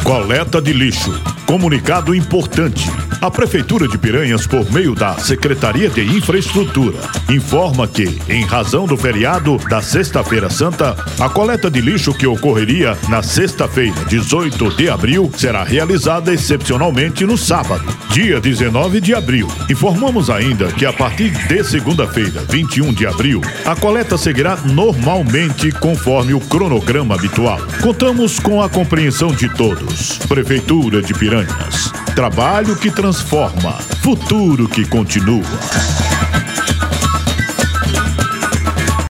Coleta de lixo. Comunicado importante. A Prefeitura de Piranhas, por meio da Secretaria de Infraestrutura, informa que, em razão do feriado da Sexta-feira Santa, a coleta de lixo que ocorreria na sexta-feira, 18 de abril, será realizada excepcionalmente no sábado, dia 19 de abril. Informamos ainda que a partir de segunda-feira, 21 de abril, a coleta seguirá normalmente conforme o cronograma habitual. Contamos com a compreensão de todos. Prefeitura de Piranhas. Trabalho que transforma, futuro que continua.